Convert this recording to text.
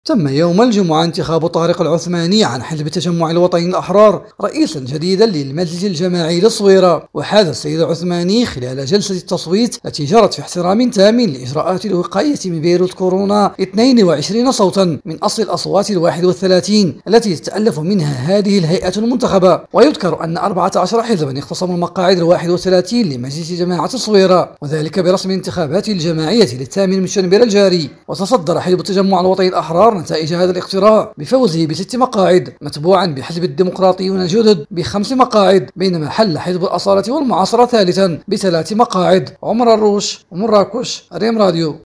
تم يوم الجمعة انتخاب طارق العثماني عن حزب التجمع الوطني الأحرار رئيسا جديدا للمجلس الجماعي للصويرة. وحاز السيد العثماني خلال جلسة التصويت التي جرت في احترام تام لإجراءات الوقاية من فيروس كورونا 22 صوتا من أصل الأصوات 31 التي تتألف منها هذه الهيئة المنتخبة. ويذكر أن 14 حزبا اختصموا المقاعد 31 لمجلس جماعة الصويرة، وذلك برسم الانتخابات الجماعية للثامن من شنبير الجاري. وتصدر حزب التجمع الوطني الأحرار نتائج هذا الاقتراع بفوزه ب6 مقاعد، متبوعا بحزب الديمقراطيون الجدد ب5 مقاعد، بينما حل حزب الأصالة والمعاصرة ثالثا ب3 مقاعد. عمر الروش ومراكش، ريم راديو.